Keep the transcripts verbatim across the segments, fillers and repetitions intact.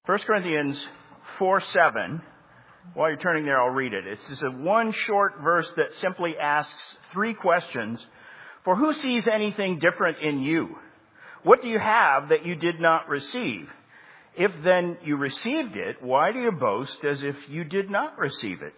First Corinthians four seven, while you're turning there, I'll read it. It's just a one short verse that simply asks three questions. For who sees anything different in you? What do you have that you did not receive? If then you received it, why do you boast as if you did not receive it?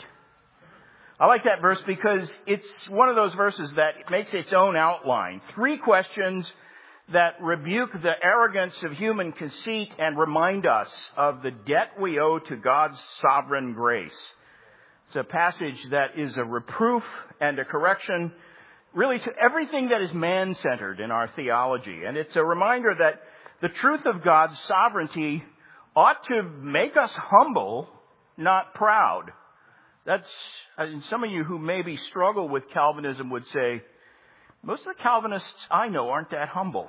I like that verse because it's one of those verses that makes its own outline. Three questions that rebuke the arrogance of human conceit and remind us of the debt we owe to God's sovereign grace. It's a passage that is a reproof and a correction really to everything that is man-centered in our theology. And it's a reminder that the truth of God's sovereignty ought to make us humble, not proud. That's, and some of you who maybe struggle with Calvinism would say, most of the Calvinists I know aren't that humble.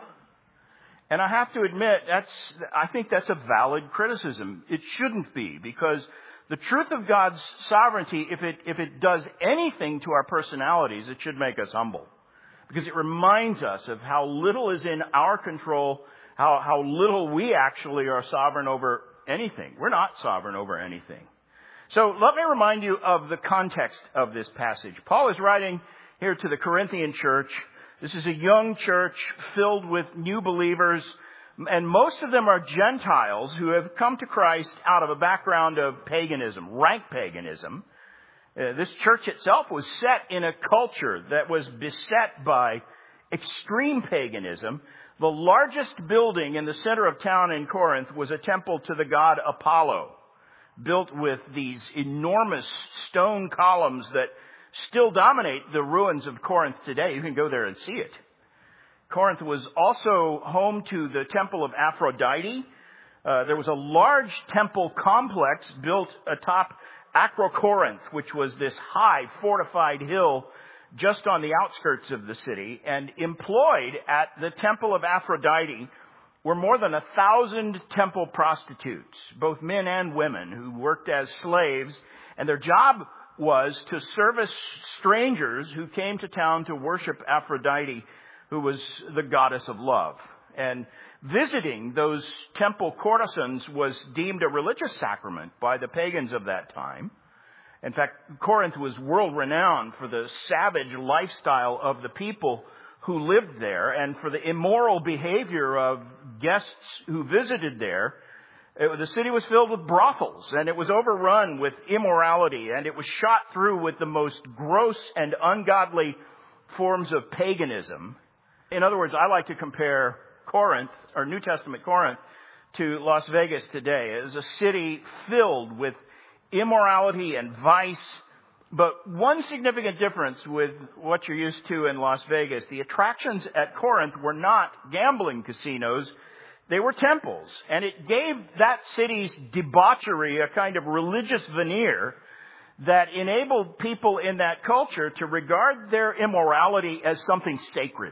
And I have to admit, that's, I think that's a valid criticism. It shouldn't be, because the truth of God's sovereignty, if it, if it does anything to our personalities, it should make us humble. Because it reminds us of how little is in our control, how, how little we actually are sovereign over anything. We're not sovereign over anything. So let me remind you of the context of this passage. Paul is writing here to the Corinthian church. This is a young church filled with new believers, and most of them are Gentiles who have come to Christ out of a background of paganism, rank paganism. Uh, this church itself was set in a culture that was beset by extreme paganism. The largest building in the center of town in Corinth was a temple to the god Apollo, built with these enormous stone columns that still dominate the ruins of Corinth today. You can go there and see it. Corinth was also home to the temple of Aphrodite. Uh, there was a large temple complex built atop Acrocorinth, which was this high fortified hill just on the outskirts of the city. And employed at the temple of Aphrodite were more than a thousand temple prostitutes, both men and women, who worked as slaves. And their job was to service strangers who came to town to worship Aphrodite, who was the goddess of love. And visiting those temple courtesans was deemed a religious sacrament by the pagans of that time. In fact, Corinth was world-renowned for the savage lifestyle of the people who lived there and for the immoral behavior of guests who visited there. It, the city was filled with brothels, and it was overrun with immorality, and it was shot through with the most gross and ungodly forms of paganism. In other words, I like to compare Corinth, or New Testament Corinth, to Las Vegas today. It is a city filled with immorality and vice. But one significant difference with what you're used to in Las Vegas, the attractions at Corinth were not gambling casinos. They were temples, and it gave that city's debauchery a kind of religious veneer that enabled people in that culture to regard their immorality as something sacred.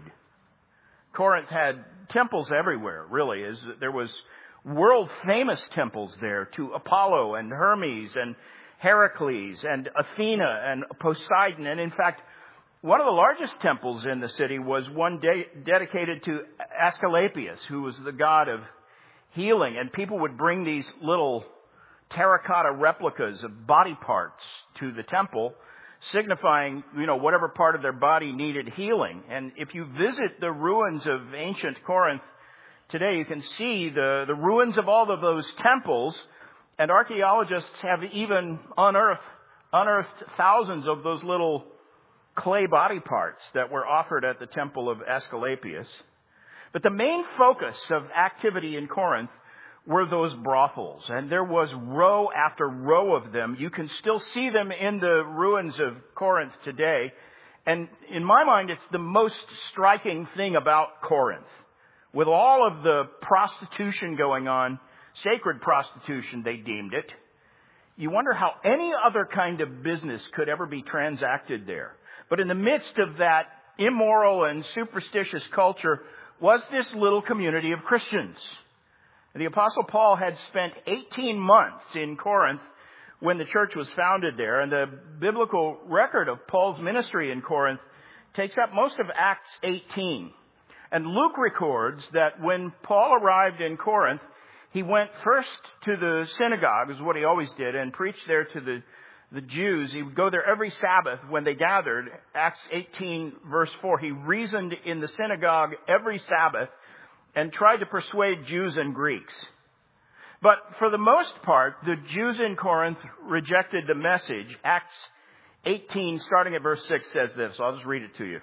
Corinth had temples everywhere, really. There was world-famous temples there to Apollo and Hermes and Heracles and Athena and Poseidon. And in fact, one of the largest temples in the city was one de- dedicated to Asclepius, who was the god of healing. And people would bring these little terracotta replicas of body parts to the temple, signifying, you know, whatever part of their body needed healing. And if you visit the ruins of ancient Corinth today, you can see the, the ruins of all of those temples. And archaeologists have even unearthed, unearthed thousands of those little clay body parts that were offered at the temple of Asclepius. But the main focus of activity in Corinth were those brothels. And there was row after row of them. You can still see them in the ruins of Corinth today. And in my mind, it's the most striking thing about Corinth. With all of the prostitution going on, sacred prostitution, they deemed it, you wonder how any other kind of business could ever be transacted there. But in the midst of that immoral and superstitious culture was this little community of Christians. The Apostle Paul had spent eighteen months in Corinth when the church was founded there, and the biblical record of Paul's ministry in Corinth takes up most of Acts eighteen. And Luke records that when Paul arrived in Corinth, he went first to the synagogue, is what he always did, and preached there to the, the Jews. He would go there every Sabbath when they gathered. Acts eighteen, verse four, he reasoned in the synagogue every Sabbath and tried to persuade Jews and Greeks. But for the most part, the Jews in Corinth rejected the message. Acts eighteen, starting at verse six, says this. I'll just read it to you.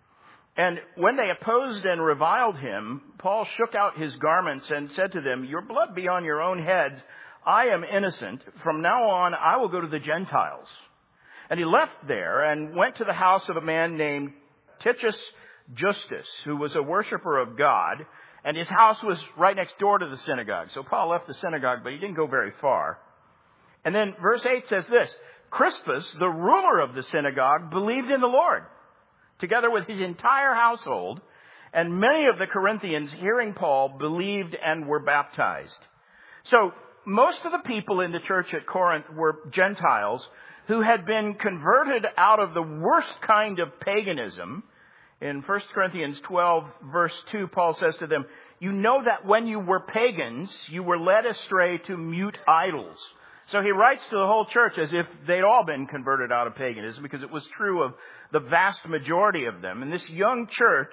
And when they opposed and reviled him, Paul shook out his garments and said to them, "Your blood be on your own heads. I am innocent. From now on, I will go to the Gentiles." And he left there and went to the house of a man named Titus Justus, who was a worshiper of God. And his house was right next door to the synagogue. So Paul left the synagogue, but he didn't go very far. And then verse eight says this, Crispus, the ruler of the synagogue, believed in the Lord, together with his entire household. And many of the Corinthians, hearing Paul, believed and were baptized. So most of the people in the church at Corinth were Gentiles who had been converted out of the worst kind of paganism. In First Corinthians twelve, verse two, Paul says to them, "You know that when you were pagans, you were led astray to mute idols." So he writes to the whole church as if they'd all been converted out of paganism, because it was true of the vast majority of them. And this young church,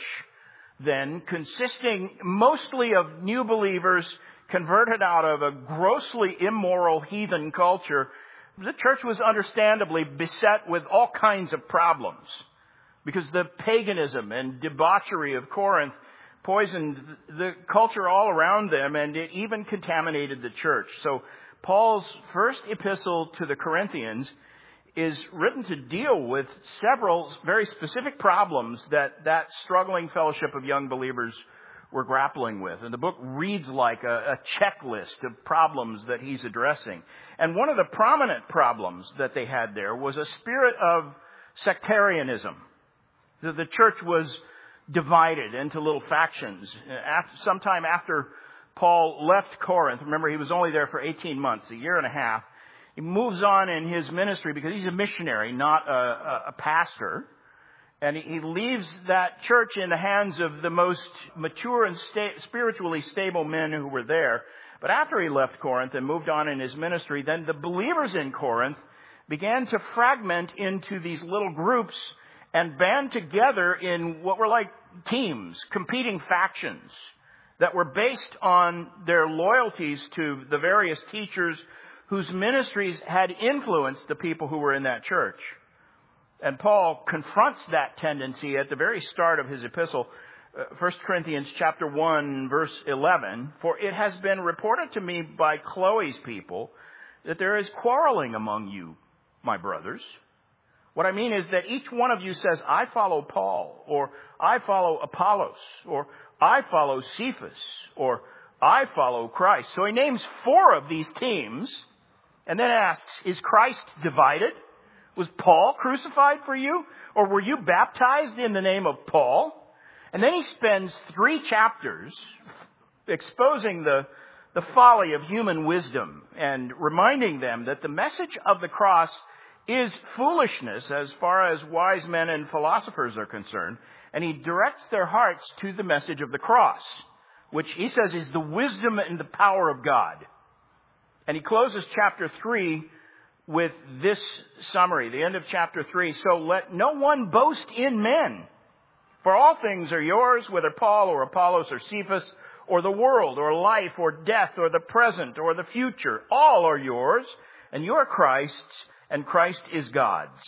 then, consisting mostly of new believers converted out of a grossly immoral heathen culture, the church was understandably beset with all kinds of problems, because the paganism and debauchery of Corinth poisoned the culture all around them, and it even contaminated the church. So Paul's first epistle to the Corinthians is written to deal with several very specific problems that that struggling fellowship of young believers were grappling with. And the book reads like a, a checklist of problems that he's addressing. And one of the prominent problems that they had there was a spirit of sectarianism. The church was divided into little factions. After, sometime after Paul left Corinth, remember he was only there for eighteen months, a year and a half, he moves on in his ministry because he's a missionary, not a, a, a pastor. And he leaves that church in the hands of the most mature and sta- spiritually stable men who were there. But after he left Corinth and moved on in his ministry, then the believers in Corinth began to fragment into these little groups and band together in what were like teams, competing factions that were based on their loyalties to the various teachers whose ministries had influenced the people who were in that church. And Paul confronts that tendency at the very start of his epistle, uh, First Corinthians chapter one, verse eleven. "For it has been reported to me by Chloe's people that there is quarreling among you, my brothers." What I mean is that each one of you says, "I follow Paul," or "I follow Apollos," or "I follow Cephas," or "I follow Christ." So he names four of these teams and then asks, is Christ divided? Was Paul crucified for you? Or were you baptized in the name of Paul? And then he spends three chapters exposing the, the folly of human wisdom and reminding them that the message of the cross is foolishness as far as wise men and philosophers are concerned. And he directs their hearts to the message of the cross, which he says is the wisdom and the power of God. And he closes chapter three with this summary, the end of chapter three. "So let no one boast in men, for all things are yours, whether Paul or Apollos or Cephas or the world or life or death or the present or the future. All are yours, and you are Christ's, and Christ is God's."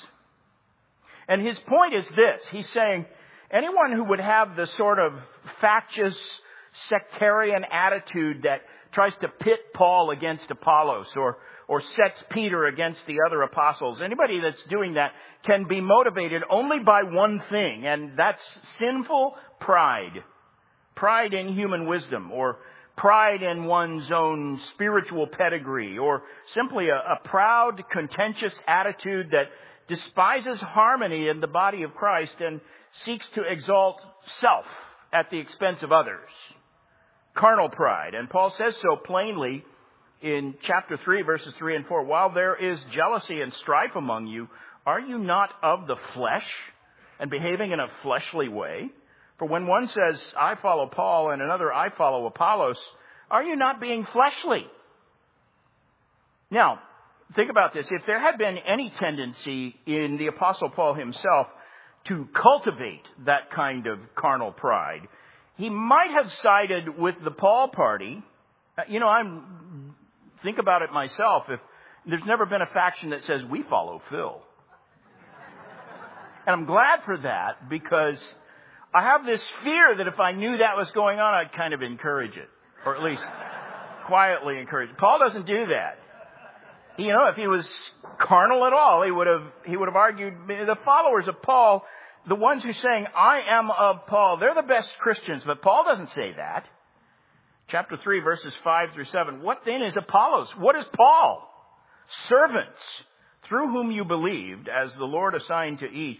And his point is this. He's saying anyone who would have the sort of factious sectarian attitude that tries to pit Paul against Apollos or or sets Peter against the other apostles, anybody that's doing that can be motivated only by one thing, and that's sinful pride. Pride in human wisdom, or pride in one's own spiritual pedigree, or simply a, a proud, contentious attitude that despises harmony in the body of Christ and seeks to exalt self at the expense of others. Carnal pride. And Paul says so plainly in chapter three, verses three and four. "While there is jealousy and strife among you, are you not of the flesh and behaving in a fleshly way? For when one says, 'I follow Paul,' and another, 'I follow Apollos,' Are you not being fleshly? Now, think about this. If there had been any tendency in the Apostle Paul himself to cultivate that kind of carnal pride, he might have sided with the Paul party. You know, I'm think about it myself. If there's never been a faction that says we follow Phil. And I'm glad for that, because I have this fear that if I knew that was going on, I'd kind of encourage it, or at least quietly encourage it. Paul doesn't do that. You know, if he was carnal at all, he would have he would have argued. The followers of Paul, the ones who saying, I am of Paul, they're the best Christians, but Paul doesn't say that. Chapter three, verses five through seven. What then is Apollos? What is Paul? Servants, through whom you believed, as the Lord assigned to each.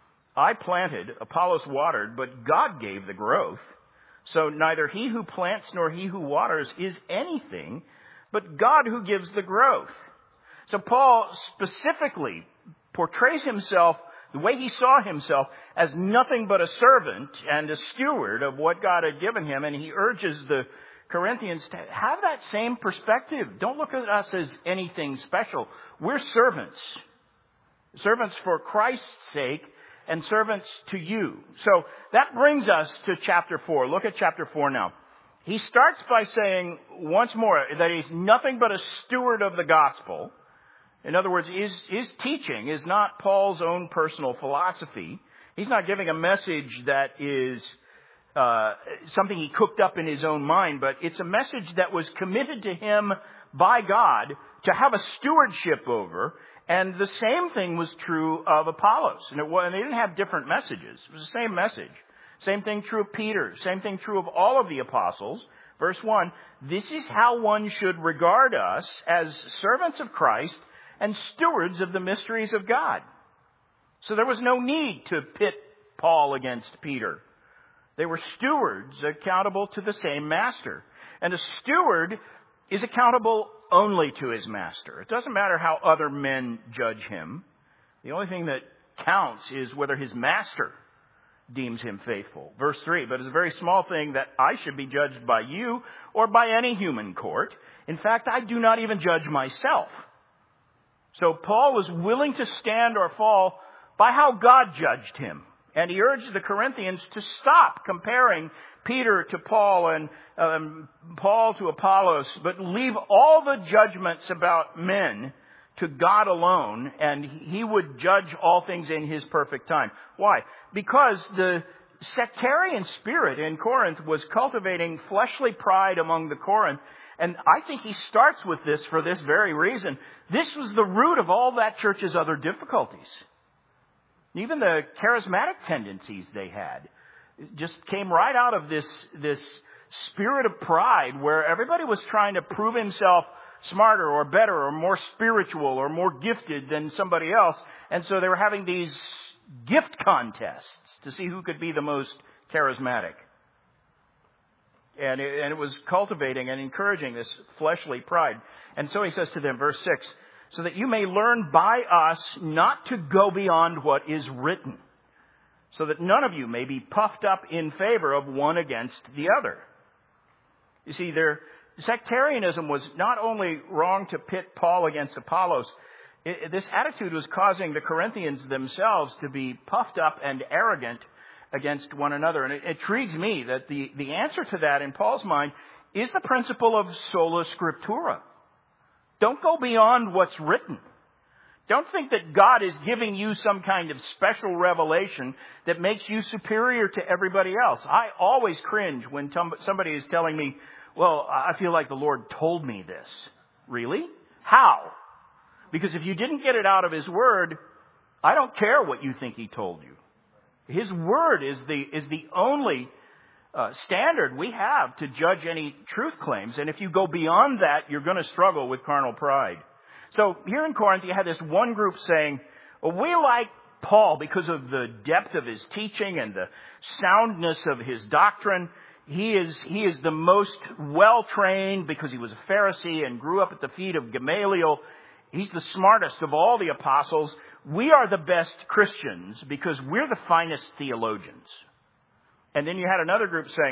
I planted, Apollos watered, but God gave the growth. So neither he who plants nor he who waters is anything, but God who gives the growth. So Paul specifically portrays himself, the way he saw himself, as nothing but a servant and a steward of what God had given him. And he urges the Corinthians to have that same perspective. Don't look at us as anything special. We're servants. Servants for Christ's sake and servants to you. So that brings us to chapter four. Look at chapter four now. He starts by saying once more that he's nothing but a steward of the gospel. In other words, his, his teaching is not Paul's own personal philosophy. He's not giving a message that is uh, something he cooked up in his own mind, but it's a message that was committed to him by God to have a stewardship over. And the same thing was true of Apollos. And, it was, and they didn't have different messages. It was the same message. Same thing true of Peter. Same thing true of all of the apostles. Verse one, this is how one should regard us as servants of Christ and stewards of the mysteries of God. So there was no need to pit Paul against Peter. They were stewards accountable to the same master. And a steward is accountable only to his master. It doesn't matter how other men judge him. The only thing that counts is whether his master deems him faithful. Verse three, but it's a very small thing that I should be judged by you or by any human court. In fact, I do not even judge myself. So Paul was willing to stand or fall by how God judged him. And he urged the Corinthians to stop comparing Peter to Paul and um, Paul to Apollos, but leave all the judgments about men to God alone, and he would judge all things in his perfect time. Why? Because the sectarian spirit in Corinth was cultivating fleshly pride among the Corinth, and I think he starts with this for this very reason. This was the root of all that church's other difficulties. Even the charismatic tendencies they had just came right out of this, this spirit of pride where everybody was trying to prove himself smarter or better or more spiritual or more gifted than somebody else. And so they were having these gift contests to see who could be the most charismatic. And it, and it was cultivating and encouraging this fleshly pride. And so he says to them, verse six, so that you may learn by us not to go beyond what is written, so that none of you may be puffed up in favor of one against the other. You see, their sectarianism was not only wrong to pit Paul against Apollos, it, this attitude was causing the Corinthians themselves to be puffed up and arrogant against one another. And it, it intrigues me that the, the answer to that in Paul's mind is the principle of sola scriptura. Don't go beyond what's written. Don't think that God is giving you some kind of special revelation that makes you superior to everybody else. I always cringe when somebody is telling me, well, I feel like the Lord told me this. Really? How? Because if you didn't get it out of His Word, I don't care what you think He told you. His Word is the, is the only Uh, standard we have to judge any truth claims. And if you go beyond that, you're going to struggle with carnal pride. So here in Corinth, you had this one group saying, well, we like Paul because of the depth of his teaching and the soundness of his doctrine. He is, he is the most well-trained because he was a Pharisee and grew up at the feet of Gamaliel. He's the smartest of all the apostles. We are the best Christians because we're the finest theologians. And then you had another group saying,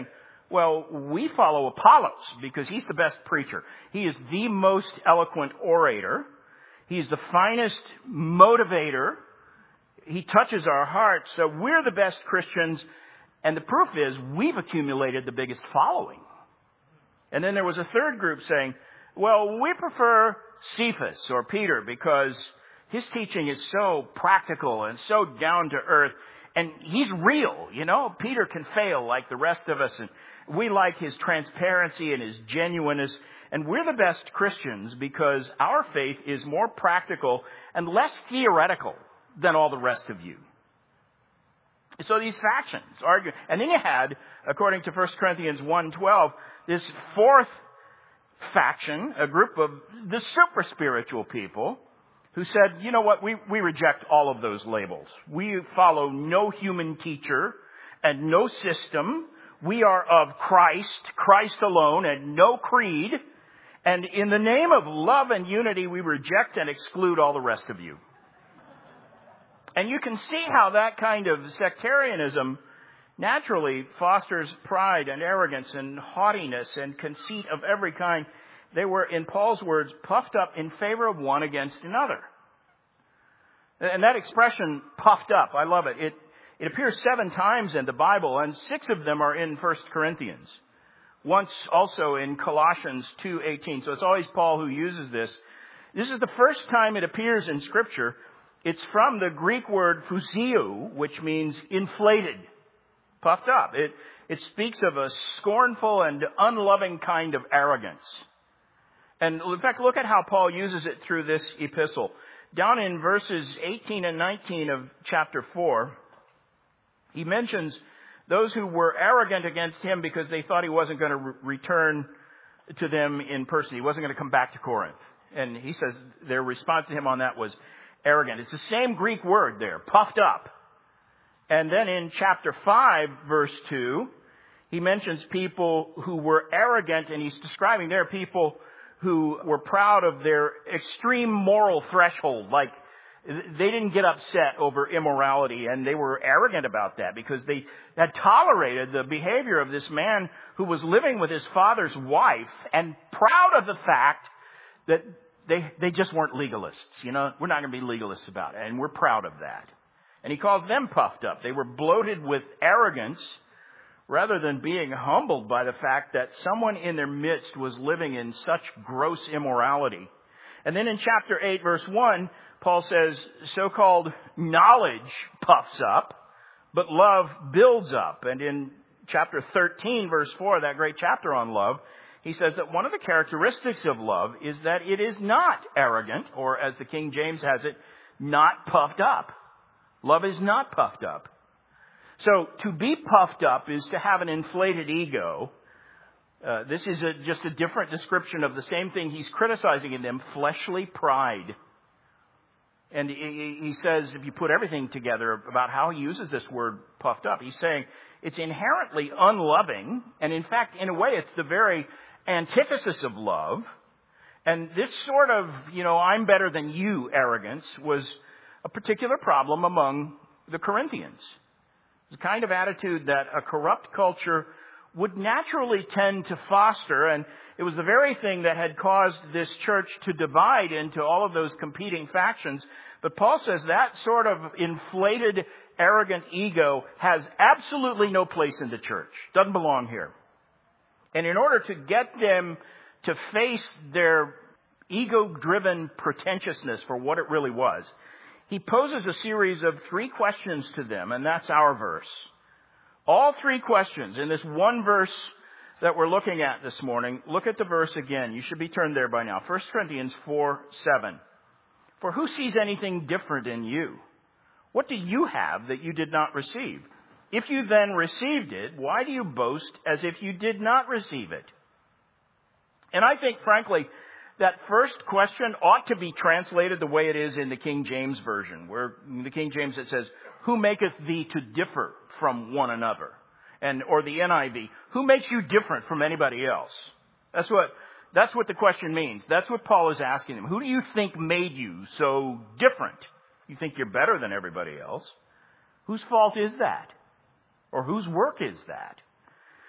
Well, we follow Apollos because he's the best preacher. He is the most eloquent orator. He's the finest motivator. He touches our hearts. So we're the best Christians. And the proof is we've accumulated the biggest following. And then there was a third group saying, well, we prefer Cephas or Peter because his teaching is so practical and so down to earth. And he's real, you know. Peter can fail like the rest of us. And we like his transparency and his genuineness. And we're the best Christians because our faith is more practical and less theoretical than all the rest of you. So these factions argue. And then you had, according to First Corinthians one twelve, this fourth faction, a group of the super spiritual people who said, you know what, we, we reject all of those labels. We follow no human teacher and no system. We are of Christ, Christ alone, and no creed. And in the name of love and unity, we reject and exclude all the rest of you. And you can see how that kind of sectarianism naturally fosters pride and arrogance and haughtiness and conceit of every kind. They were, in Paul's words, puffed up in favor of one against another. And that expression, puffed up, I love it. It, it appears seven times in the Bible, and six of them are in First Corinthians. Once also in Colossians two eighteen. So it's always Paul who uses this. This is the first time it appears in Scripture. It's from the Greek word phusio, which means inflated, puffed up. It, it speaks of a scornful and unloving kind of arrogance. And in fact, look at how Paul uses it through this epistle. Down in verses eighteen and nineteen of chapter four, he mentions those who were arrogant against him because they thought he wasn't going to re- return to them in person. He wasn't going to come back to Corinth. And he says their response to him on that was arrogant. It's the same Greek word there, puffed up. And then in chapter five, verse two, he mentions people who were arrogant, and he's describing their people who were proud of their extreme moral threshold. Like, they didn't get upset over immorality, and they were arrogant about that because they had tolerated the behavior of this man who was living with his father's wife and proud of the fact that they, they just weren't legalists. You know, we're not going to be legalists about it, and we're proud of that. And he calls them puffed up. They were bloated with arrogance rather than being humbled by the fact that someone in their midst was living in such gross immorality. And then in chapter eight, verse one, Paul says, so-called knowledge puffs up, but love builds up. And in chapter thirteen, verse four, that great chapter on love, he says that one of the characteristics of love is that it is not arrogant, or as the King James has it, not puffed up. Love is not puffed up. So to be puffed up is to have an inflated ego. Uh, this is a, just a different description of the same thing he's criticizing in them, fleshly pride. And he, he says, if you put everything together about how he uses this word puffed up, he's saying it's inherently unloving. And in fact, in a way, it's the very antithesis of love. And this sort of, you know, I'm better than you arrogance was a particular problem among the Corinthians. The kind of attitude that a corrupt culture would naturally tend to foster, and it was the very thing that had caused this church to divide into all of those competing factions. But Paul says that sort of inflated, arrogant ego has absolutely no place in the church. Doesn't belong here. And in order to get them to face their ego-driven pretentiousness for what it really was, he poses a series of three questions to them, and that's our verse. All three questions in this one verse that we're looking at this morning. Look at the verse again. You should be turned there by now. First Corinthians four seven. For who sees anything different in you? What do you have that you did not receive? If you then received it, why do you boast as if you did not receive it? And I think, frankly, that first question ought to be translated the way it is in the King James Version, where in the King James it says, who maketh thee to differ from one another? And, or the N I V, who makes you different from anybody else? That's what, that's what the question means. That's what Paul is asking them. Who do you think made you so different? You think you're better than everybody else. Whose fault is that? Or whose work is that?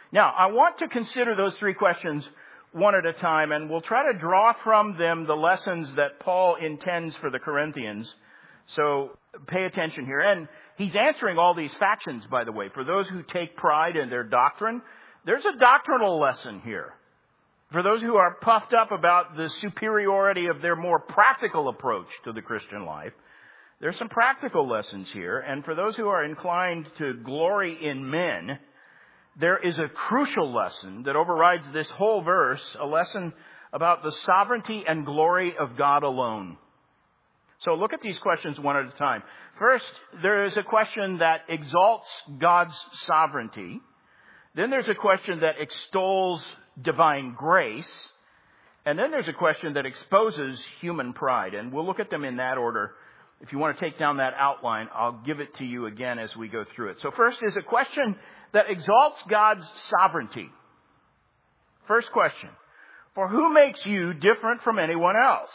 Now, I want to consider those three questions one at a time, and we'll try to draw from them the lessons that Paul intends for the Corinthians. So pay attention here. And he's answering all these factions, by the way. For those who take pride in their doctrine, there's a doctrinal lesson here. For those who are puffed up about the superiority of their more practical approach to the Christian life, there's some practical lessons here. And for those who are inclined to glory in men, there is a crucial lesson that overrides this whole verse, a lesson about the sovereignty and glory of God alone. So look at these questions one at a time. First, there is a question that exalts God's sovereignty. Then there's a question that extols divine grace. And then there's a question that exposes human pride. And we'll look at them in that order. If you want to take down that outline, I'll give it to you again as we go through it. So first is a question that exalts God's sovereignty. First question. For who makes you different from anyone else?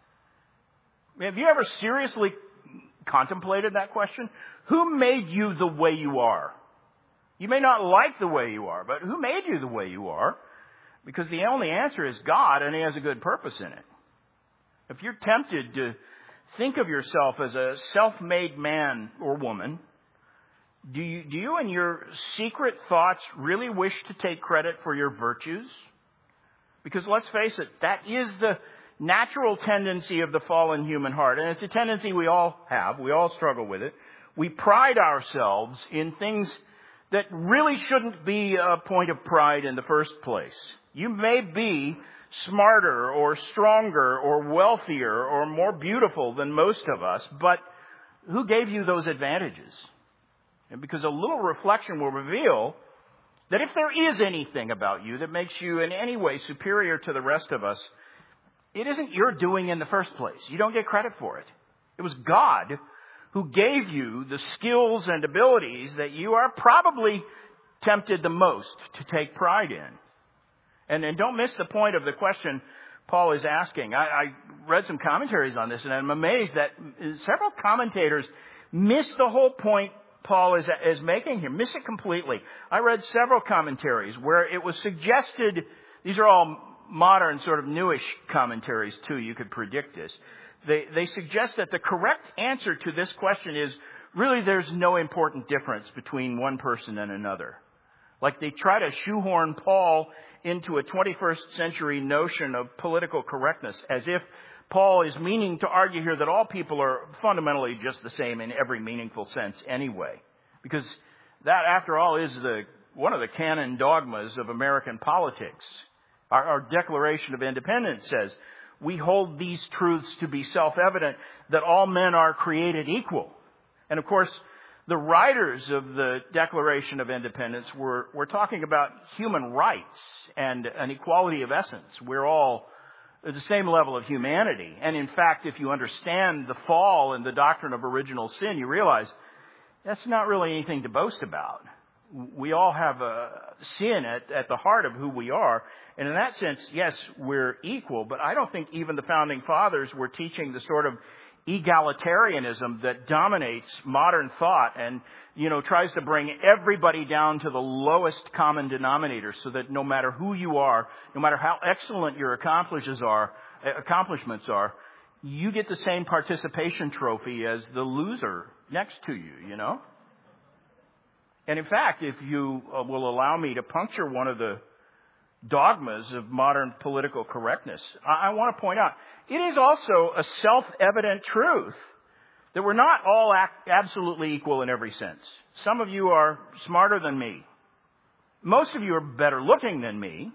Have you ever seriously contemplated that question? Who made you the way you are? You may not like the way you are, but who made you the way you are? Because the only answer is God, and He has a good purpose in it. If you're tempted to think of yourself as a self-made man or woman, do you, do you in your secret thoughts really wish to take credit for your virtues? Because let's face it, that is the natural tendency of the fallen human heart. And it's a tendency we all have. We all struggle with it. We pride ourselves in things that really shouldn't be a point of pride in the first place. You may be smarter or stronger or wealthier or more beautiful than most of us, but who gave you those advantages? And because a little reflection will reveal that if there is anything about you that makes you in any way superior to the rest of us, it isn't your doing in the first place. You don't get credit for it. It was God who gave you the skills and abilities that you are probably tempted the most to take pride in. And, and don't miss the point of the question Paul is asking. I, I read some commentaries on this, and I'm amazed that several commentators miss the whole point Paul is, is making here, miss it completely. I read several commentaries where it was suggested, these are all modern sort of newish commentaries too, you could predict this. They, they suggest that the correct answer to this question is really there's no important difference between one person and another. Like they try to shoehorn Paul into a twenty-first century notion of political correctness, as if Paul is meaning to argue here that all people are fundamentally just the same in every meaningful sense anyway. Because that, after all, is the one of the canon dogmas of American politics. Our, our Declaration of Independence says, we hold these truths to be self-evident, that all men are created equal. And of course, the writers of the Declaration of Independence were, were talking about human rights and an equality of essence. We're all at the same level of humanity. And in fact, if you understand the fall and the doctrine of original sin, you realize that's not really anything to boast about. We all have a sin at, at the heart of who we are. And in that sense, yes, we're equal. But I don't think even the founding fathers were teaching the sort of egalitarianism that dominates modern thought and, you know, tries to bring everybody down to the lowest common denominator so that no matter who you are, no matter how excellent your accomplishments are, accomplishments are, you get the same participation trophy as the loser next to you, you know? And in fact, if you uh, will allow me to puncture one of the dogmas of modern political correctness, I, I want to point out, it is also a self-evident truth that we're not all act absolutely equal in every sense. Some of you are smarter than me. Most of you are better looking than me.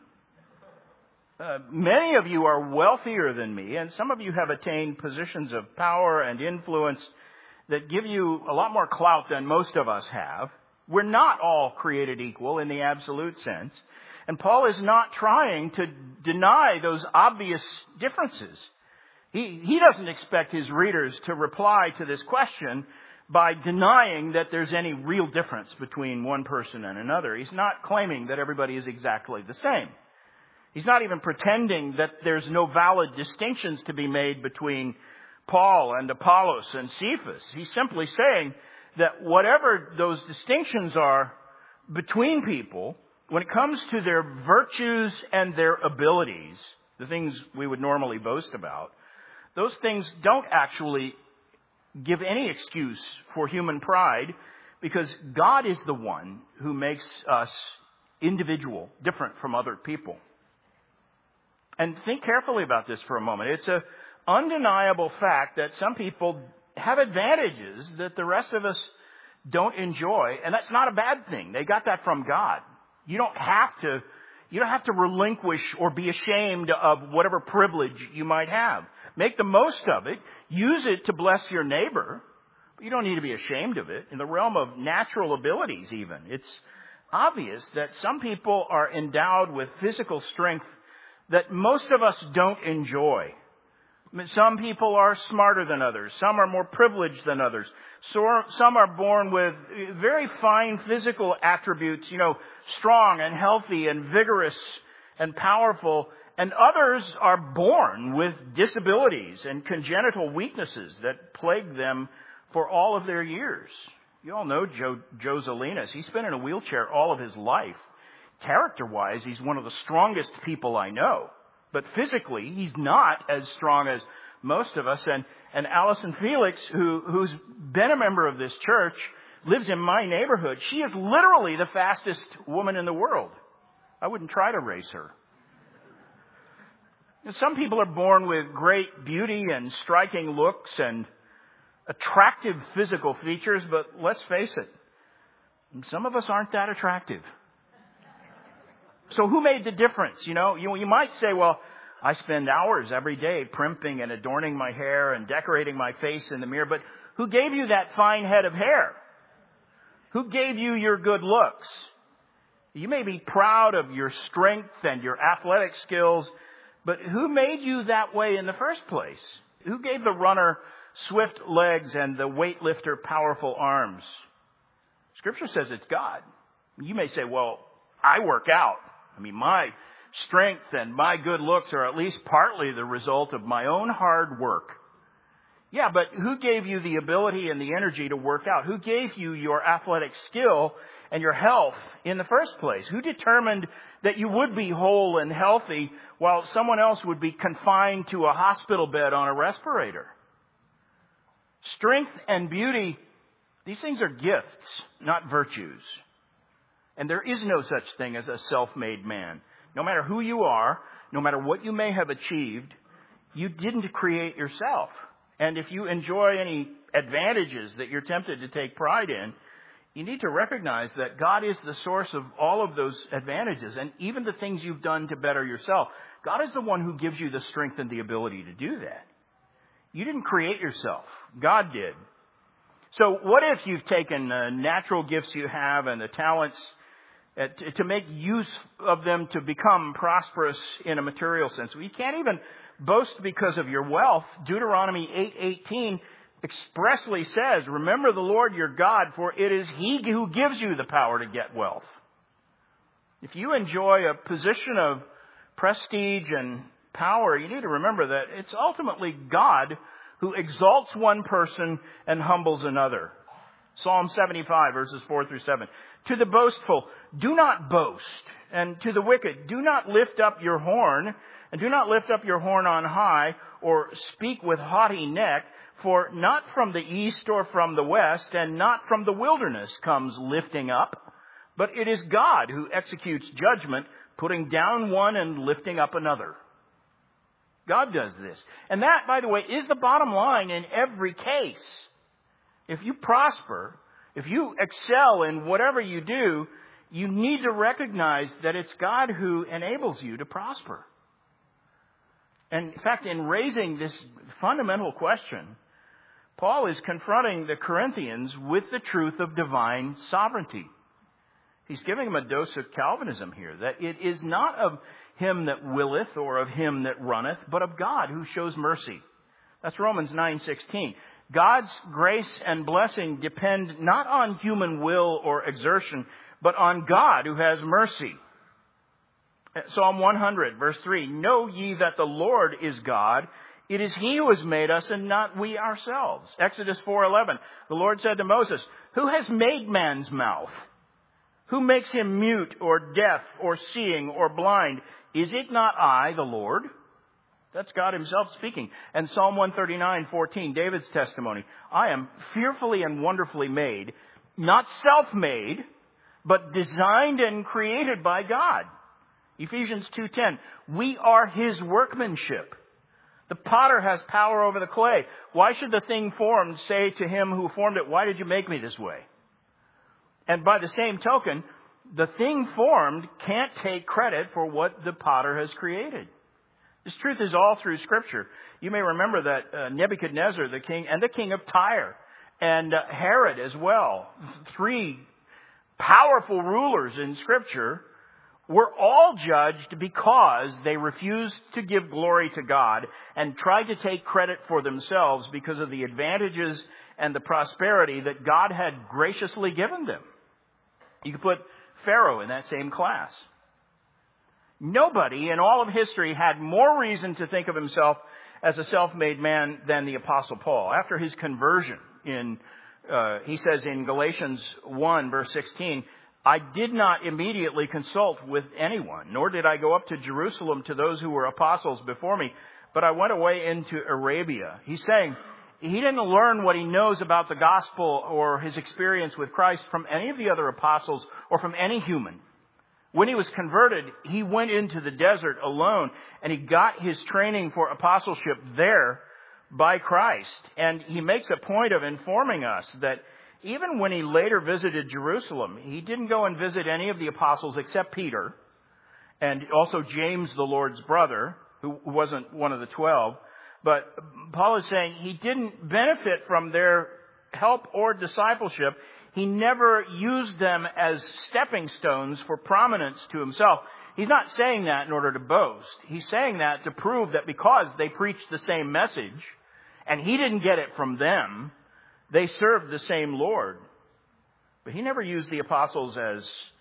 Uh, many of you are wealthier than me, and some of you have attained positions of power and influence that give you a lot more clout than most of us have. We're not all created equal in the absolute sense. And Paul is not trying to deny those obvious differences. He, he doesn't expect his readers to reply to this question by denying that there's any real difference between one person and another. He's not claiming that everybody is exactly the same. He's not even pretending that there's no valid distinctions to be made between Paul and Apollos and Cephas. He's simply saying that whatever those distinctions are between people, when it comes to their virtues and their abilities, the things we would normally boast about, those things don't actually give any excuse for human pride, because God is the one who makes us individual, different from other people. And think carefully about this for a moment. It's an undeniable fact that some people have advantages that the rest of us don't enjoy, and that's not a bad thing. They got that from God. You don't have to, you don't have to relinquish or be ashamed of whatever privilege you might have. Make the most of it. Use it to bless your neighbor. But you don't need to be ashamed of it. In the realm of natural abilities even, it's obvious that some people are endowed with physical strength that most of us don't enjoy. I mean, some people are smarter than others. Some are more privileged than others. So, some are born with very fine physical attributes, you know, strong and healthy and vigorous and powerful. And others are born with disabilities and congenital weaknesses that plague them for all of their years. You all know Joe, Joe Zalinas. He's been in a wheelchair all of his life. Character-wise, he's one of the strongest people I know. But physically, he's not as strong as most of us. And, and Allison Felix, who, who's been a member of this church, lives in my neighborhood. She is literally the fastest woman in the world. I wouldn't try to race her. And some people are born with great beauty and striking looks and attractive physical features, but let's face it, some of us aren't that attractive. So who made the difference? You know, you, you might say, well, I spend hours every day primping and adorning my hair and decorating my face in the mirror, but who gave you that fine head of hair? Who gave you your good looks? You may be proud of your strength and your athletic skills, but who made you that way in the first place? Who gave the runner swift legs and the weightlifter powerful arms? Scripture says it's God. You may say, well, I work out. I mean, my strength and my good looks are at least partly the result of my own hard work. Yeah, but who gave you the ability and the energy to work out? Who gave you your athletic skill and your health in the first place? Who determined that you would be whole and healthy while someone else would be confined to a hospital bed on a respirator? Strength and beauty, these things are gifts, not virtues. And there is no such thing as a self-made man. No matter who you are, no matter what you may have achieved, you didn't create yourself. And if you enjoy any advantages that you're tempted to take pride in, you need to recognize that God is the source of all of those advantages, and even the things you've done to better yourself. God is the one who gives you the strength and the ability to do that. You didn't create yourself. God did. So what if you've taken the natural gifts you have and the talents uh, to, to make use of them to become prosperous in a material sense? You can't even boast because of your wealth. Deuteronomy eight eighteen expressly says, remember the Lord your God, for it is He who gives you the power to get wealth. If you enjoy a position of prestige and power, you need to remember that it's ultimately God who exalts one person and humbles another. Psalm seventy-five, verses four through seven. To the boastful, do not boast. And to the wicked, do not lift up your horn. And do not lift up your horn on high, or speak with haughty neck. For not from the east or from the west, and not from the wilderness comes lifting up. But it is God who executes judgment, putting down one and lifting up another. God does this. And that, by the way, is the bottom line in every case. If you prosper, if you excel in whatever you do, you need to recognize that it's God who enables you to prosper. And in fact, in raising this fundamental question, Paul is confronting the Corinthians with the truth of divine sovereignty. He's giving them a dose of Calvinism here, that it is not of him that willeth or of him that runneth, but of God who shows mercy. That's Romans nine sixteen. God's grace and blessing depend not on human will or exertion, but on God who has mercy. Psalm one hundred, verse three, know ye that the Lord is God. It is He who has made us and not we ourselves. Exodus four eleven, the Lord said to Moses, who has made man's mouth? Who makes him mute or deaf or seeing or blind? Is it not I, the Lord? That's God himself speaking. And Psalm one thirty-nine, fourteen, David's testimony. I am fearfully and wonderfully made, not self-made, but designed and created by God. Ephesians two ten, we are his workmanship. The potter has power over the clay. Why should the thing formed say to him who formed it, why did you make me this way? And by the same token, the thing formed can't take credit for what the potter has created. This truth is all through Scripture. You may remember that uh, Nebuchadnezzar, the king, and the king of Tyre, and uh, Herod as well, three powerful rulers in Scripture, were all judged because they refused to give glory to God and tried to take credit for themselves because of the advantages and the prosperity that God had graciously given them. You could put Pharaoh in that same class. Nobody in all of history had more reason to think of himself as a self-made man than the Apostle Paul. After his conversion, in uh, he says in Galatians one, verse sixteen, I did not immediately consult with anyone, nor did I go up to Jerusalem to those who were apostles before me, but I went away into Arabia. He's saying he didn't learn what he knows about the gospel or his experience with Christ from any of the other apostles or from any human. When he was converted, he went into the desert alone, and he got his training for apostleship there by Christ. And he makes a point of informing us that even when he later visited Jerusalem, he didn't go and visit any of the apostles except Peter, and also James, the Lord's brother, who wasn't one of the twelve. But Paul is saying he didn't benefit from their help or discipleship. He never used them as stepping stones for prominence to himself. He's not saying that in order to boast. He's saying that to prove that because they preached the same message, and he didn't get it from them, they served the same Lord. But he never used the apostles as,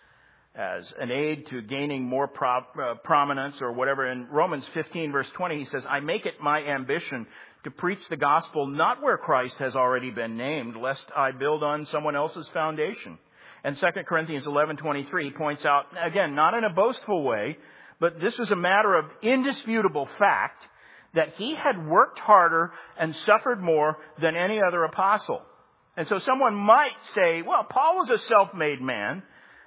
as an aid to gaining more pro, uh, prominence or whatever. In Romans fifteen, verse twenty, he says, I make it my ambition to preach the gospel not where Christ has already been named, lest I build on someone else's foundation. And Second Corinthians eleven twenty-three points out, again, not in a boastful way, but this is a matter of indisputable fact, that he had worked harder and suffered more than any other apostle. And so someone might say, well, Paul was a self-made man,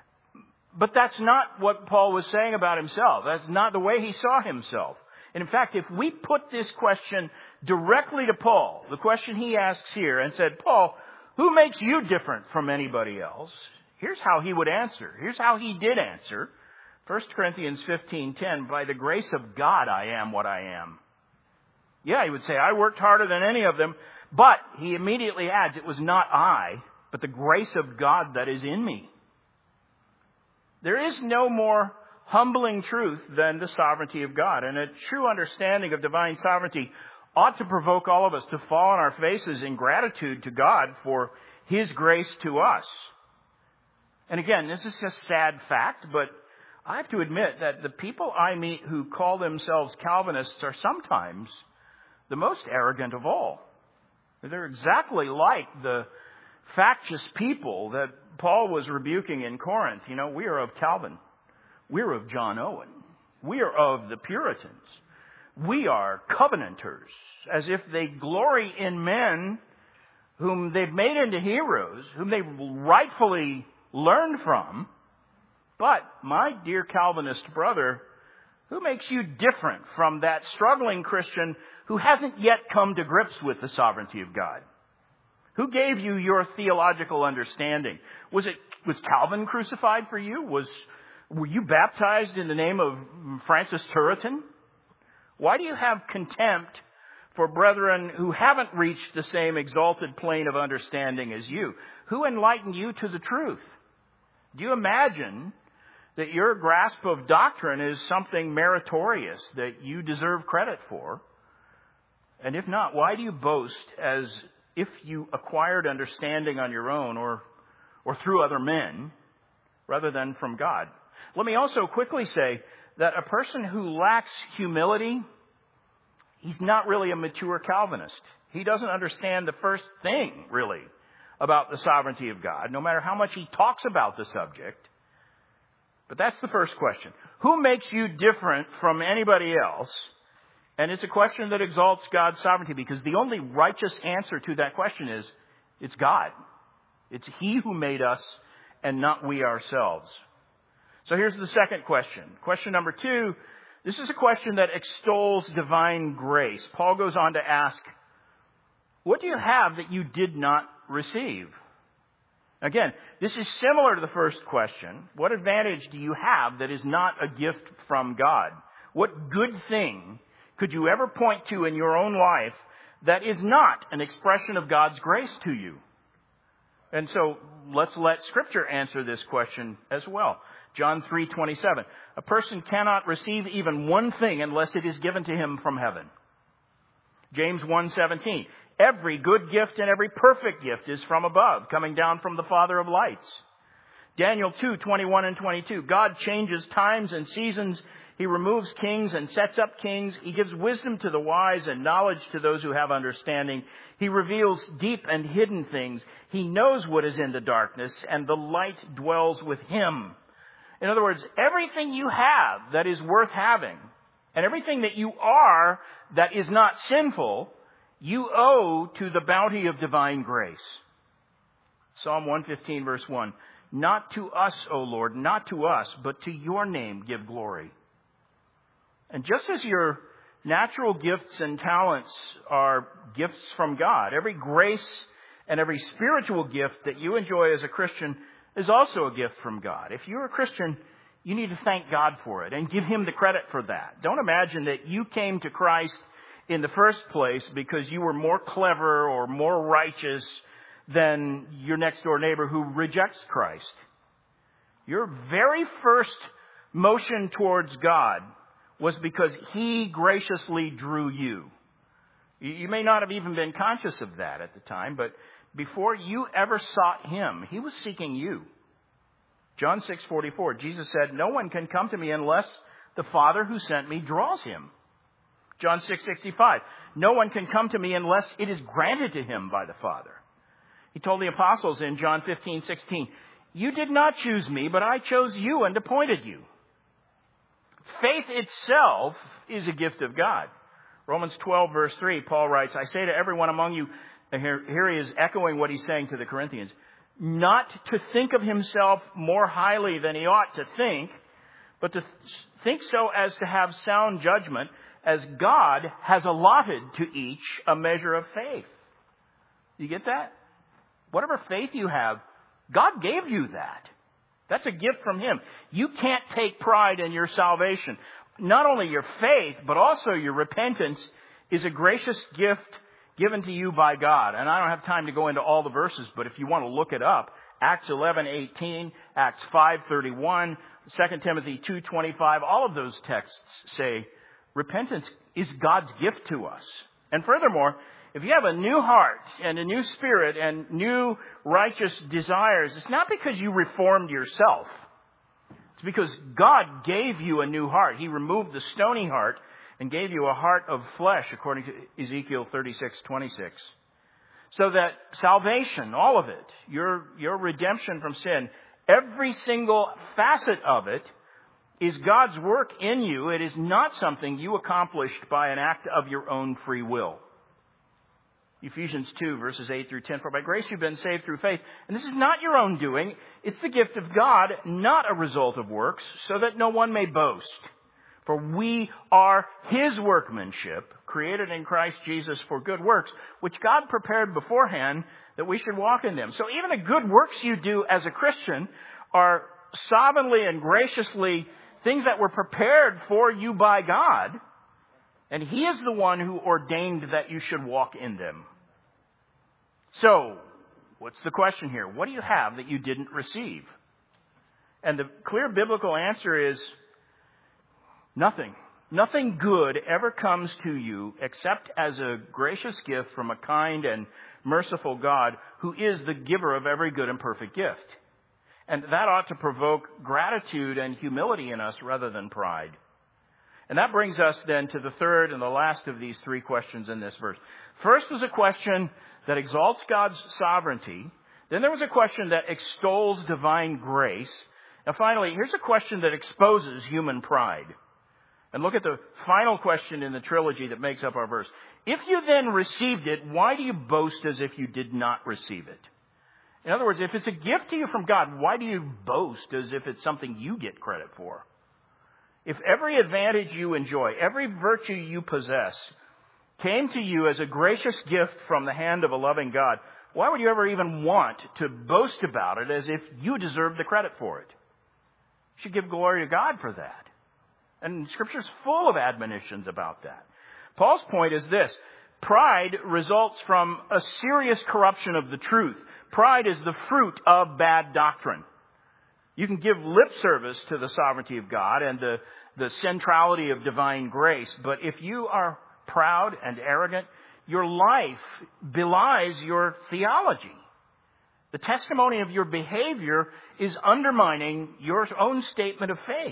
but that's not what Paul was saying about himself. That's not the way he saw himself. And in fact, if we put this question directly to Paul, the question he asks here, and said, Paul, who makes you different from anybody else? Here's how he would answer. Here's how he did answer. First Corinthians fifteen ten, by the grace of God I am what I am. Yeah, he would say, I worked harder than any of them, but he immediately adds, it was not I, but the grace of God that is in me. There is no more humbling truth than the sovereignty of God. And a true understanding of divine sovereignty ought to provoke all of us to fall on our faces in gratitude to God for his grace to us. And again, this is a sad fact, but I have to admit that the people I meet who call themselves Calvinists are sometimes the most arrogant of all. They're exactly like the factious people that Paul was rebuking in Corinth. You know, we are of Calvin. We're of John Owen. We are of the Puritans. We are covenanters, as if they glory in men whom they've made into heroes, whom they've rightfully learned from. But, my dear Calvinist brother, who makes you different from that struggling Christian who hasn't yet come to grips with the sovereignty of God? Who gave you your theological understanding? Was it, was Calvin crucified for you? Was, were you baptized in the name of Francis Turretin? Why do you have contempt for brethren who haven't reached the same exalted plane of understanding as you? Who enlightened you to the truth? Do you imagine that your grasp of doctrine is something meritorious that you deserve credit for? And if not, why do you boast as if you acquired understanding on your own or, or through other men rather than from God? Let me also quickly say that a person who lacks humility, he's not really a mature Calvinist. He doesn't understand the first thing, really, about the sovereignty of God, no matter how much he talks about the subject. But that's the first question. Who makes you different from anybody else? And it's a question that exalts God's sovereignty, because the only righteous answer to that question is, it's God. It's He who made us and not we ourselves. So here's the second question. Question number two, this is a question that extols divine grace. Paul goes on to ask, what do you have that you did not receive? Again, this is similar to the first question. What advantage do you have that is not a gift from God? What good thing could you ever point to in your own life that is not an expression of God's grace to you? And so let's let Scripture answer this question as well. John three twenty-seven. A person cannot receive even one thing unless it is given to him from heaven. James one seventeen. Every good gift and every perfect gift is from above, coming down from the Father of lights. Daniel two twenty-one and twenty-two. God changes times and seasons. He removes kings and sets up kings. He gives wisdom to the wise and knowledge to those who have understanding. He reveals deep and hidden things. He knows what is in the darkness, and the light dwells with him. In other words, everything you have that is worth having, and everything that you are that is not sinful, you owe to the bounty of divine grace. Psalm one fifteen verse one. Not to us, O Lord, not to us, but to your name give glory. And just as your natural gifts and talents are gifts from God, every grace and every spiritual gift that you enjoy as a Christian is also a gift from God. If you're a Christian, you need to thank God for it and give Him the credit for that. Don't imagine that you came to Christ in the first place because you were more clever or more righteous than your next door neighbor who rejects Christ. Your very first motion towards God was because He graciously drew you. You may not have even been conscious of that at the time, but before you ever sought Him, He was seeking you. John six forty-four, Jesus said, no one can come to me unless the Father who sent me draws him. John six sixty-five, no one can come to me unless it is granted to him by the Father. He told the apostles in John fifteen sixteen, you did not choose me, but I chose you and appointed you. Faith itself is a gift of God. Romans twelve verse three, Paul writes, I say to everyone among you, and here, here he is echoing what he's saying to the Corinthians, not to think of himself more highly than he ought to think, but to think so as to have sound judgment, as God has allotted to each a measure of faith. You get that? Whatever faith you have, God gave you that. That's a gift from Him. You can't take pride in your salvation. Not only your faith, but also your repentance is a gracious gift given to you by God. And I don't have time to go into all the verses, but if you want to look it up, Acts eleven eighteen, Acts five thirty-one, Second Timothy two twenty-five, all of those texts say repentance is God's gift to us. And furthermore, if you have a new heart and a new spirit and new righteous desires, it's not because you reformed yourself. It's because God gave you a new heart. He removed the stony heart and gave you a heart of flesh, according to Ezekiel thirty-six twenty-six. So that salvation, all of it, your, your redemption from sin, every single facet of it is God's work in you. It is not something you accomplished by an act of your own free will. Ephesians two, verses eight through ten, for by grace you've been saved through faith. And this is not your own doing. It's the gift of God, not a result of works, so that no one may boast. For we are His workmanship, created in Christ Jesus for good works, which God prepared beforehand that we should walk in them. So even the good works you do as a Christian are sovereignly and graciously things that were prepared for you by God. And He is the one who ordained that you should walk in them. So, what's the question here? What do you have that you didn't receive? And the clear biblical answer is nothing. Nothing good ever comes to you except as a gracious gift from a kind and merciful God who is the giver of every good and perfect gift. And that ought to provoke gratitude and humility in us rather than pride. And that brings us then to the third and the last of these three questions in this verse. First was a question that exalts God's sovereignty. Then there was a question that extols divine grace. Now finally, here's a question that exposes human pride. And look at the final question in the trilogy that makes up our verse. If you then received it, why do you boast as if you did not receive it? In other words, if it's a gift to you from God, why do you boast as if it's something you get credit for? If every advantage you enjoy, every virtue you possess, came to you as a gracious gift from the hand of a loving God, why would you ever even want to boast about it as if you deserve the credit for it? You should give glory to God for that. And Scripture's full of admonitions about that. Paul's point is this. Pride results from a serious corruption of the truth. Pride is the fruit of bad doctrine. You can give lip service to the sovereignty of God and the, the centrality of divine grace, but if you are proud and arrogant, your life belies your theology. The testimony of your behavior is undermining your own statement of faith.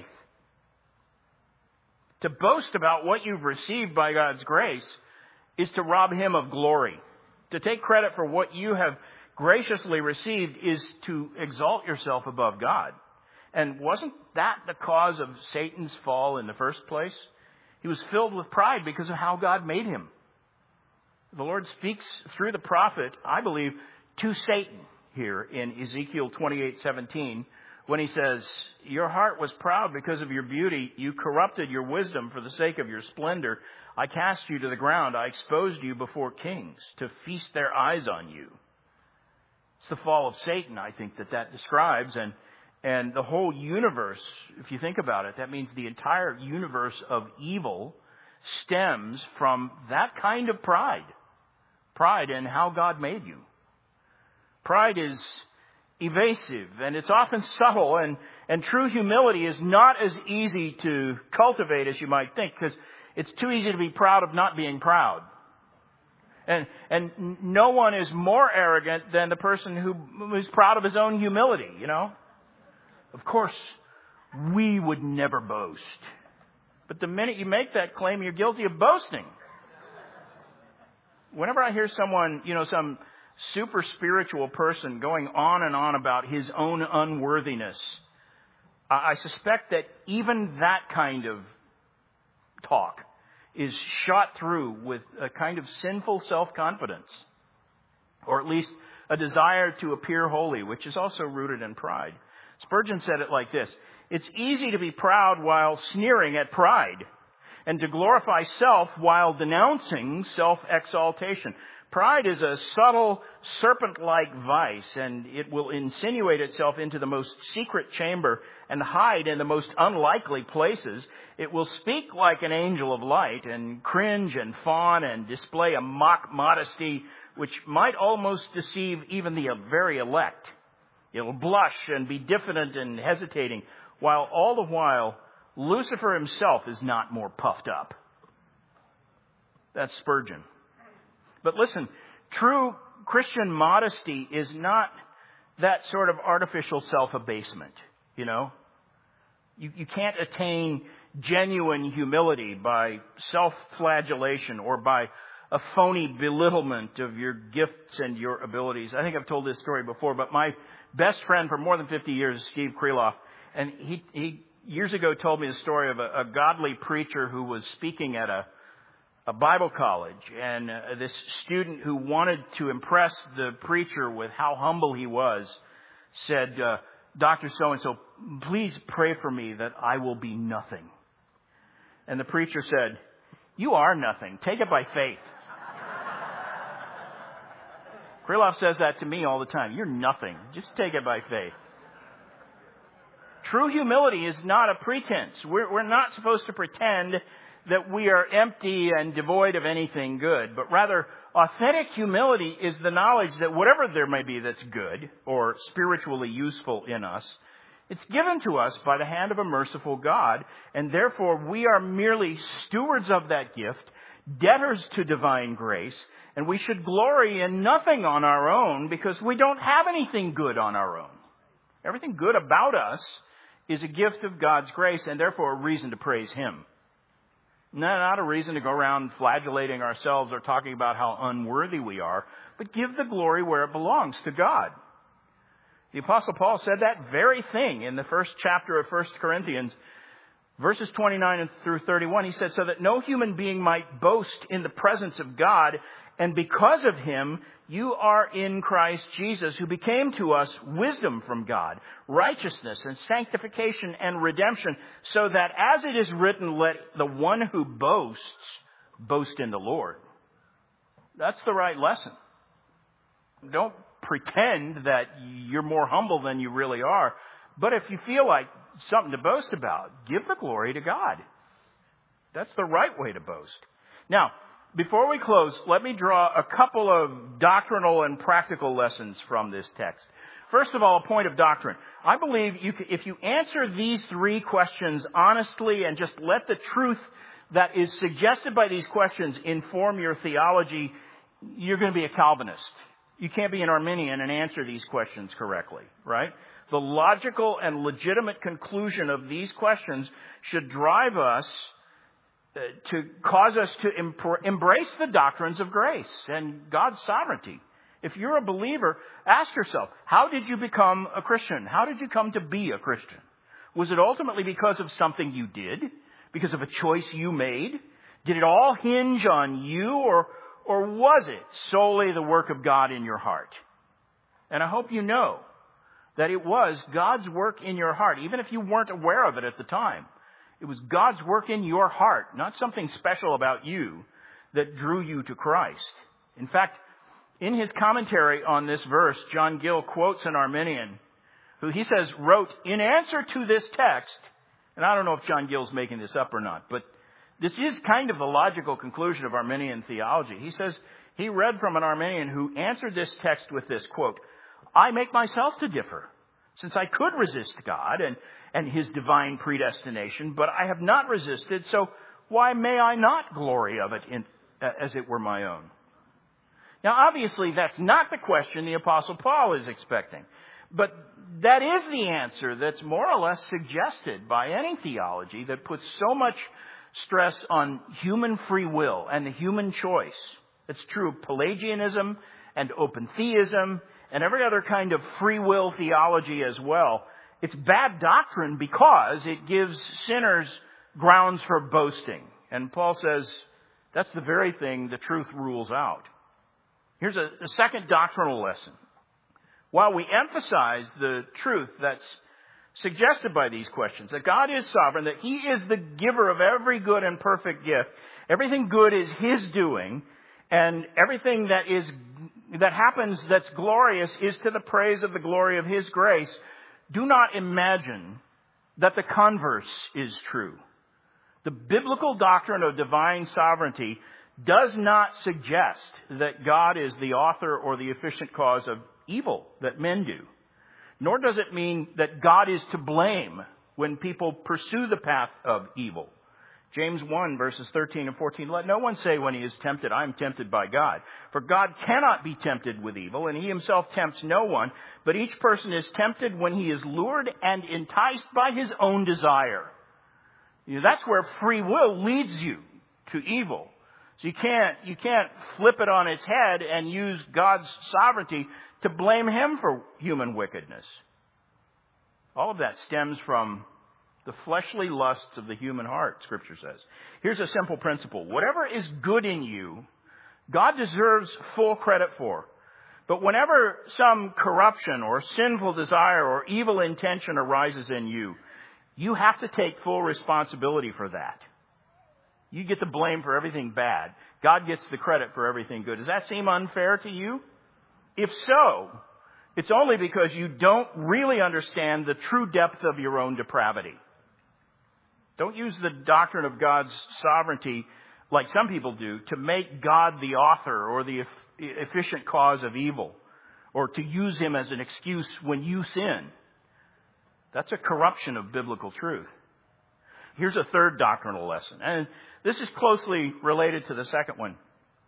To boast about what you've received by God's grace is to rob Him of glory. To take credit for what you have graciously received is to exalt yourself above God. And wasn't that the cause of Satan's fall in the first place? He was filled with pride because of how God made him. The Lord speaks through the prophet, I believe, to Satan here in Ezekiel twenty-eight seventeen. When he says, your heart was proud because of your beauty. You corrupted your wisdom for the sake of your splendor. I cast you to the ground. I exposed you before kings to feast their eyes on you. It's the fall of Satan, I think, that that describes. And, and the whole universe, if you think about it, that means the entire universe of evil stems from that kind of pride. Pride in how God made you. Pride is evasive, and it's often subtle, and, and true humility is not as easy to cultivate as you might think, because it's too easy to be proud of not being proud. And, and no one is more arrogant than the person who is proud of his own humility, you know? Of course, we would never boast. But the minute you make that claim, you're guilty of boasting. Whenever I hear someone, you know, some super spiritual person going on and on about his own unworthiness, I suspect that even that kind of talk is shot through with a kind of sinful self-confidence, or at least a desire to appear holy, which is also rooted in pride. Spurgeon said it like this: it's easy to be proud while sneering at pride, and to glorify self while denouncing self-exaltation. Pride is a subtle, serpent-like vice, and it will insinuate itself into the most secret chamber and hide in the most unlikely places. It will speak like an angel of light and cringe and fawn and display a mock modesty which might almost deceive even the very elect. It will blush and be diffident and hesitating, while all the while Lucifer himself is not more puffed up. That's Spurgeon. But listen, true Christian modesty is not that sort of artificial self-abasement, you know. You, you can't attain genuine humility by self-flagellation or by a phony belittlement of your gifts and your abilities. I think I've told this story before, but my best friend for more than fifty years is Steve Kreloff, and he, he years ago told me the story of a, a godly preacher who was speaking at a a Bible college, and uh, this student who wanted to impress the preacher with how humble he was said, uh, Doctor So-and-so, please pray for me that I will be nothing. And the preacher said, you are nothing. Take it by faith. Kreloff says that to me all the time. You're nothing. Just take it by faith. True humility is not a pretense. We're, we're not supposed to pretend that we are empty and devoid of anything good, but rather authentic humility is the knowledge that whatever there may be that's good or spiritually useful in us, it's given to us by the hand of a merciful God, and therefore we are merely stewards of that gift, debtors to divine grace, and we should glory in nothing on our own because we don't have anything good on our own. Everything good about us is a gift of God's grace, and therefore a reason to praise Him. Not a reason to go around flagellating ourselves or talking about how unworthy we are, but give the glory where it belongs, to God. The Apostle Paul said that very thing in the first chapter of First Corinthians, verses twenty-nine through thirty-one. He said, so that no human being might boast in the presence of God, and because of him, you are in Christ Jesus, who became to us wisdom from God, righteousness and sanctification and redemption, so that as it is written, let the one who boasts boast in the Lord. That's the right lesson. Don't pretend that you're more humble than you really are. But if you feel like something to boast about, give the glory to God. That's the right way to boast. Now, before we close, let me draw a couple of doctrinal and practical lessons from this text. First of all, a point of doctrine. I believe you, if you answer these three questions honestly and just let the truth that is suggested by these questions inform your theology, you're going to be a Calvinist. You can't be an Arminian and answer these questions correctly, right? The logical and legitimate conclusion of these questions should drive us to cause us to embrace the doctrines of grace and God's sovereignty. If you're a believer, ask yourself, how did you become a Christian? How did you come to be a Christian? Was it ultimately because of something you did? Because of a choice you made? Did it all hinge on you, or, or was it solely the work of God in your heart? And I hope you know that it was God's work in your heart, even if you weren't aware of it at the time. It was God's work in your heart, not something special about you, that drew you to Christ. In fact, in his commentary on this verse, John Gill quotes an Arminian who he says wrote, in answer to this text, and I don't know if John Gill's making this up or not, but this is kind of the logical conclusion of Arminian theology. He says he read from an Arminian who answered this text with this quote, I make myself to differ, since I could resist God and, and his divine predestination, but I have not resisted, so why may I not glory of it in, as it were my own? Now, obviously, that's not the question the Apostle Paul is expecting. But that is the answer that's more or less suggested by any theology that puts so much stress on human free will and the human choice. It's true of Pelagianism and open theism and every other kind of free will theology as well. It's bad doctrine because it gives sinners grounds for boasting. And Paul says that's the very thing the truth rules out. Here's a, a second doctrinal lesson. While we emphasize the truth that's suggested by these questions, that God is sovereign, that he is the giver of every good and perfect gift, everything good is his doing, and everything that is that happens that's glorious is to the praise of the glory of his grace, do not imagine that the converse is true. The biblical doctrine of divine sovereignty does not suggest that God is the author or the efficient cause of evil that men do. Nor does it mean that God is to blame when people pursue the path of evil. James one, verses thirteen and fourteen, let no one say when he is tempted, I am tempted by God. For God cannot be tempted with evil, and he himself tempts no one, but each person is tempted when he is lured and enticed by his own desire. You know, that's where free will leads you to evil. So you can't, you can't flip it on its head and use God's sovereignty to blame him for human wickedness. All of that stems from the fleshly lusts of the human heart, Scripture says. Here's a simple principle. Whatever is good in you, God deserves full credit for. But whenever some corruption or sinful desire or evil intention arises in you, you have to take full responsibility for that. You get the blame for everything bad. God gets the credit for everything good. Does that seem unfair to you? If so, it's only because you don't really understand the true depth of your own depravity. Don't use the doctrine of God's sovereignty, like some people do, to make God the author or the efficient cause of evil, or to use him as an excuse when you sin. That's a corruption of biblical truth. Here's a third doctrinal lesson, and this is closely related to the second one.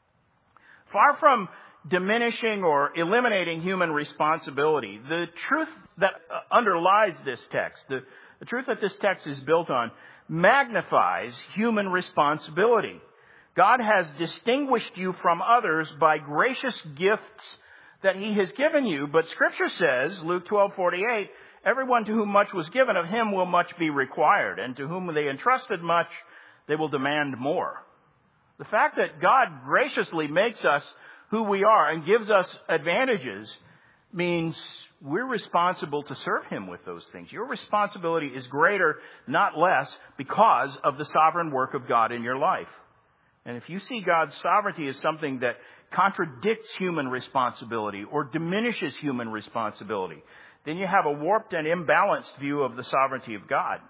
Far from diminishing or eliminating human responsibility, the truth that underlies this text, the, the truth that this text is built on, magnifies human responsibility. God has distinguished you from others by gracious gifts that he has given you. But Scripture says, Luke twelve forty-eight, everyone to whom much was given, of him will much be required. And to whom they entrusted much, they will demand more. The fact that God graciously makes us who we are and gives us advantages means we're responsible to serve him with those things. Your responsibility is greater, not less, because of the sovereign work of God in your life. And if you see God's sovereignty as something that contradicts human responsibility or diminishes human responsibility, then you have a warped and imbalanced view of the sovereignty of God.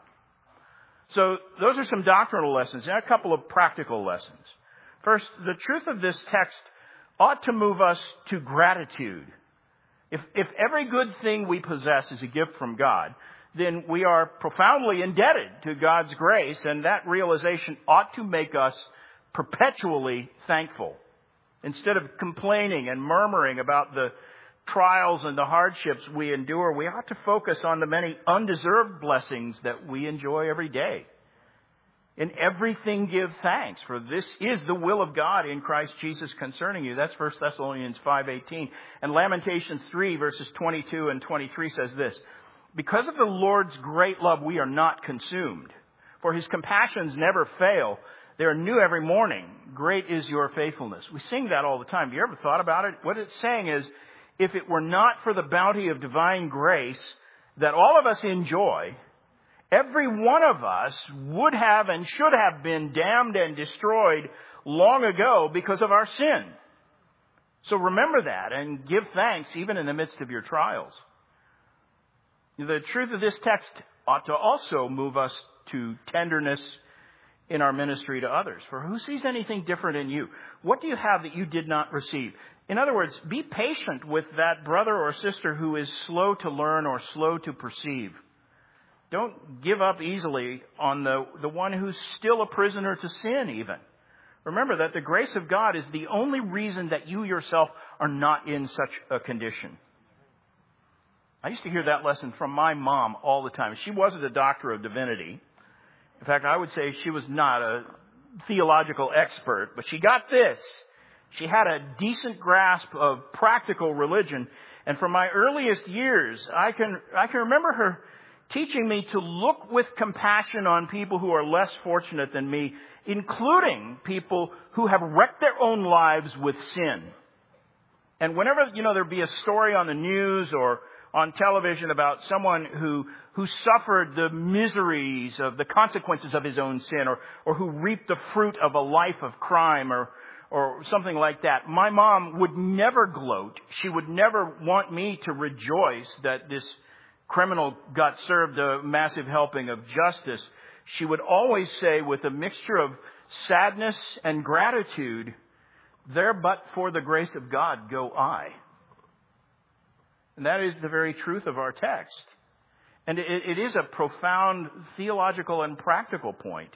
So those are some doctrinal lessons and a couple of practical lessons. First, the truth of this text ought to move us to gratitude. If, if every good thing we possess is a gift from God, then we are profoundly indebted to God's grace, and that realization ought to make us perpetually thankful. Instead of complaining and murmuring about the trials and the hardships we endure, we ought to focus on the many undeserved blessings that we enjoy every day. In everything give thanks, for this is the will of God in Christ Jesus concerning you. That's First Thessalonians five eighteen. And Lamentations three, verses twenty-two and twenty-three says this, because of the Lord's great love, we are not consumed, for his compassions never fail. They are new every morning. Great is your faithfulness. We sing that all the time. Have you ever thought about it? What it's saying is, if it were not for the bounty of divine grace that all of us enjoy, every one of us would have and should have been damned and destroyed long ago because of our sin. So remember that and give thanks even in the midst of your trials. The truth of this text ought to also move us to tenderness in our ministry to others. For who sees anything different in you? What do you have that you did not receive? In other words, be patient with that brother or sister who is slow to learn or slow to perceive. Don't give up easily on the, the one who's still a prisoner to sin even. Remember that the grace of God is the only reason that you yourself are not in such a condition. I used to hear that lesson from my mom all the time. She wasn't a doctor of divinity. In fact, I would say she was not a theological expert, but she got this. She had a decent grasp of practical religion. And from my earliest years, I can, I can remember her teaching me to look with compassion on people who are less fortunate than me, including people who have wrecked their own lives with sin. And whenever, you know, there'd be a story on the news or on television about someone who who suffered the miseries of the consequences of his own sin, or or who reaped the fruit of a life of crime, or or something like that, my mom would never gloat. She would never want me to rejoice that this criminal got served a massive helping of justice. She would always say, with a mixture of sadness and gratitude, there but for the grace of God go I. And that is the very truth of our text. And it, it is a profound theological and practical point.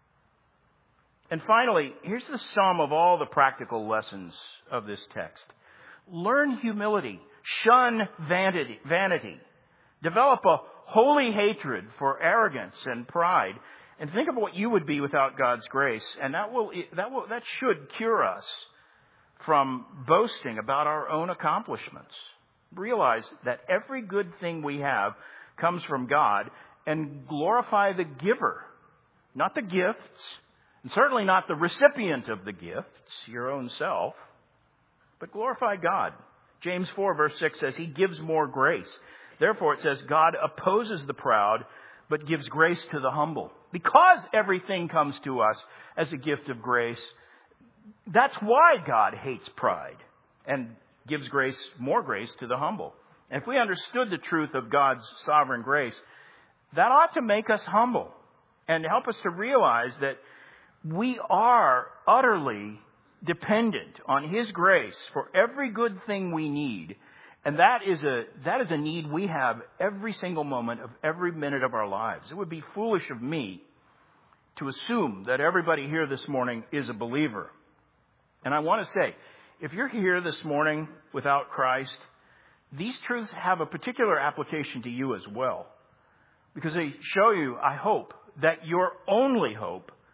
And finally, here's the sum of all the practical lessons of this text. Learn humility. Shun vanity. vanity. Develop a holy hatred for arrogance and pride. And think of what you would be without God's grace. And that will, that will, that should cure us from boasting about our own accomplishments. Realize that every good thing we have comes from God, and glorify the giver, not the gifts, and certainly not the recipient of the gifts, your own self, but glorify God. James four verse six says he gives more grace. Therefore it says God opposes the proud, but gives grace to the humble. Because everything comes to us as a gift of grace, that's why God hates pride and gives grace, more grace to the humble. And if we understood the truth of God's sovereign grace, that ought to make us humble and help us to realize that we are utterly dependent on His grace for every good thing we need. And that is a, that is a need we have every single moment of every minute of our lives. It would be foolish of me to assume that everybody here this morning is a believer. And I want to say, if you're here this morning without Christ, these truths have a particular application to you as well. Because they show you, I hope, that your only hope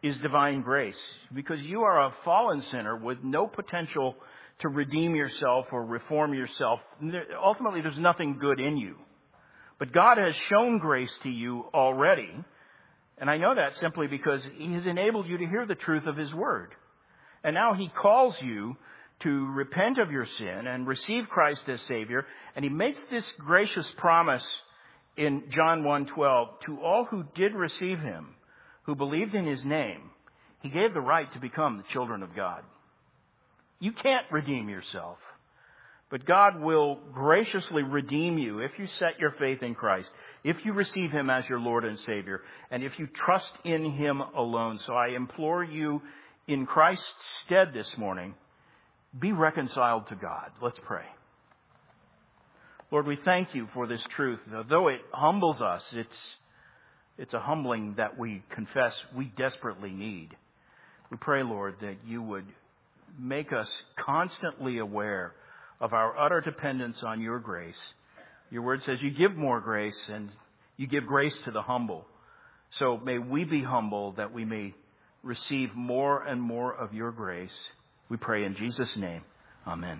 is divine grace, because you are a fallen sinner with no potential to redeem yourself or reform yourself. Ultimately, there's nothing good in you. But God has shown grace to you already, and I know that simply because He has enabled you to hear the truth of His Word. And now He calls you to repent of your sin and receive Christ as Savior, and He makes this gracious promise in John one twelve, to all who did receive Him, who believed in His name, He gave the right to become the children of God. You can't redeem yourself, but God will graciously redeem you if you set your faith in Christ, if you receive Him as your Lord and Savior, and if you trust in Him alone. So I implore you in Christ's stead this morning, be reconciled to God. Let's pray. Lord, we thank You for this truth. Though it humbles us, it's, it's a humbling that we confess we desperately need. We pray, Lord, that You would make us constantly aware of our utter dependence on Your grace. Your Word says You give more grace, and You give grace to the humble. So may we be humble that we may receive more and more of Your grace. We pray in Jesus' name. Amen.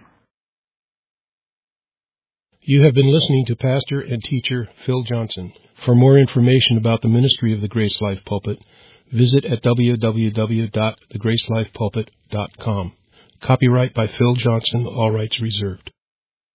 You have been listening to Pastor and Teacher Phil Johnson. For more information about the ministry of the Grace Life Pulpit, visit at w w w dot the grace life pulpit dot com. Copyright by Phil Johnson, all rights reserved.